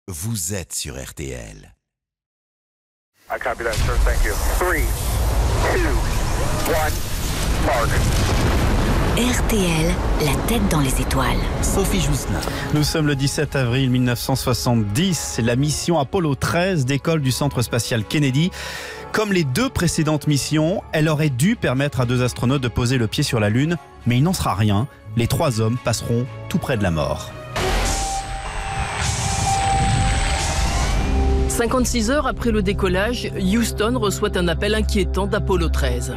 vous êtes sur RTL. I copy that, sir. Thank you. 3, 2, 1, mark. RTL, la tête dans les étoiles. Sophie Jousselin. Nous sommes le 17 avril 1970. La mission Apollo 13 décolle du centre spatial Kennedy. Comme les deux précédentes missions, elle aurait dû permettre à 2 astronautes de poser le pied sur la Lune. Mais il n'en sera rien. Les 3 hommes passeront tout près de la mort. 56 heures après le décollage, Houston reçoit un appel inquiétant d'Apollo 13.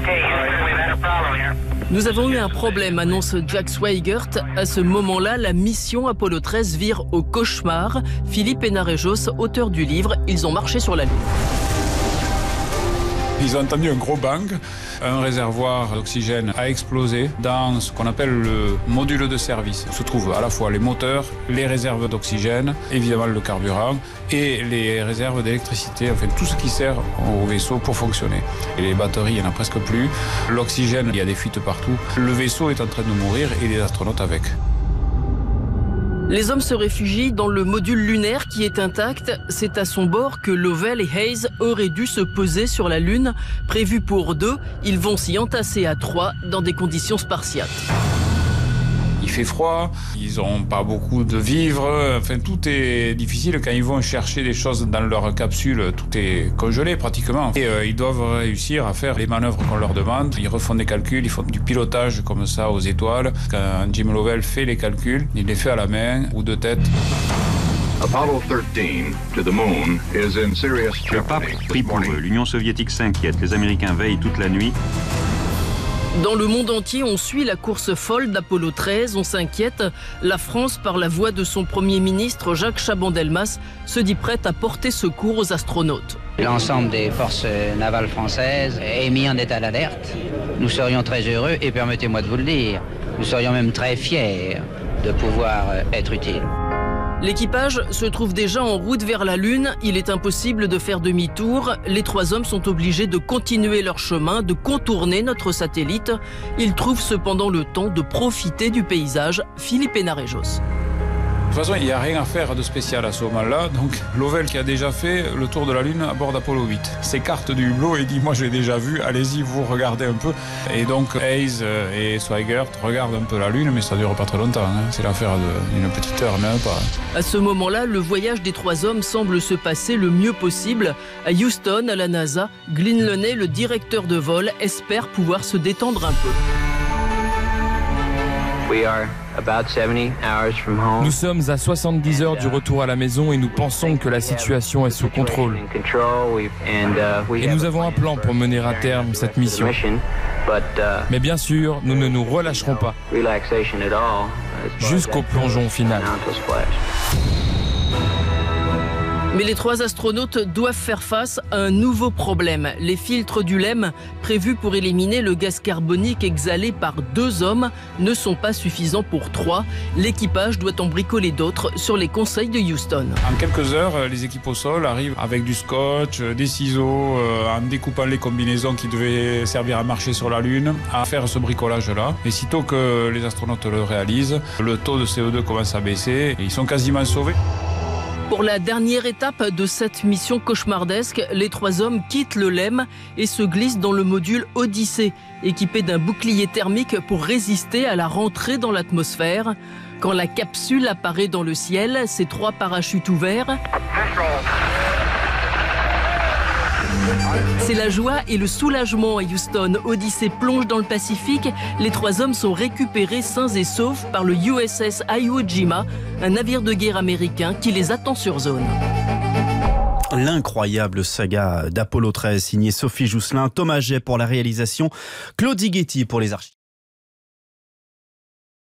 Nous avons eu un problème, annonce Jack Swigert. À ce moment-là, la mission Apollo 13 vire au cauchemar. Philippe Hénarejos, auteur du livre « Ils ont marché sur la Lune ». Ils ont entendu un gros bang. Un réservoir d'oxygène a explosé dans ce qu'on appelle le module de service. Où se trouvent à la fois les moteurs, les réserves d'oxygène, évidemment le carburant et les réserves d'électricité, enfin tout ce qui sert au vaisseau pour fonctionner. Et les batteries, il n'y en a presque plus. L'oxygène, il y a des fuites partout. Le vaisseau est en train de mourir et les astronautes avec. Les hommes se réfugient dans le module lunaire qui est intact. C'est à son bord que Lovell et Hayes auraient dû se poser sur la Lune. Prévu pour 2, ils vont s'y entasser à 3 dans des conditions spartiates. Il fait froid, ils n'ont pas beaucoup de vivres, enfin tout est difficile. Quand ils vont chercher des choses dans leur capsule, tout est congelé pratiquement. Et ils doivent réussir à faire les manœuvres qu'on leur demande. Ils refont des calculs, ils font du pilotage comme ça aux étoiles. Quand Jim Lovell fait les calculs, il les fait à la main ou de tête. Apollo 13 to the moon is in serious jeopardy. Le pape prie pour eux. L'Union soviétique s'inquiète. Les Américains veillent toute la nuit. Dans le monde entier, on suit la course folle d'Apollo 13, on s'inquiète. La France, par la voix de son Premier ministre Jacques Chaban-Delmas, se dit prête à porter secours aux astronautes. L'ensemble des forces navales françaises est mis en état d'alerte. Nous serions très heureux, et permettez-moi de vous le dire, nous serions même très fiers de pouvoir être utiles. L'équipage se trouve déjà en route vers la Lune. Il est impossible de faire demi-tour. Les 3 hommes sont obligés de continuer leur chemin, de contourner notre satellite. Ils trouvent cependant le temps de profiter du paysage. Philippe Hénarejos. De toute façon, il n'y a rien à faire de spécial à ce moment-là. Donc, Lovell, qui a déjà fait le tour de la Lune à bord d'Apollo 8, s'écarte du hublot et dit « Moi, je l'ai déjà vu, allez-y, vous regardez un peu ». Et donc, Hayes et Swigert regardent un peu la Lune, mais ça ne dure pas très longtemps. C'est l'affaire d'une petite heure, même pas. À ce moment-là, le voyage des 3 hommes semble se passer le mieux possible. À Houston, à la NASA, Glyn Leney, le directeur de vol, espère pouvoir se détendre un peu. Nous sommes à 70 heures du retour à la maison et nous pensons que la situation est sous contrôle. Et nous avons un plan pour mener à terme cette mission. Mais bien sûr, nous ne nous relâcherons pas jusqu'au plongeon final. Mais les 3 astronautes doivent faire face à un nouveau problème. Les filtres du LEM, prévus pour éliminer le gaz carbonique exhalé par 2 hommes, ne sont pas suffisants pour 3. L'équipage doit en bricoler d'autres sur les conseils de Houston. En quelques heures, les équipes au sol arrivent avec du scotch, des ciseaux, en découpant les combinaisons qui devaient servir à marcher sur la Lune, à faire ce bricolage-là. Et sitôt que les astronautes le réalisent, le taux de CO2 commence à baisser et ils sont quasiment sauvés. Pour la dernière étape de cette mission cauchemardesque, les 3 hommes quittent le LEM et se glissent dans le module Odyssée, équipé d'un bouclier thermique pour résister à la rentrée dans l'atmosphère. Quand la capsule apparaît dans le ciel, ses 3 parachutes ouverts, c'est la joie et le soulagement à Houston. Odyssey plonge dans le Pacifique. Les 3 hommes sont récupérés sains et saufs par le USS Iwo Jima, un navire de guerre américain qui les attend sur zone. L'incroyable saga d'Apollo 13, signé Sophie Jousselin, Thomas Jay pour la réalisation, Claude Zighetti pour les archives.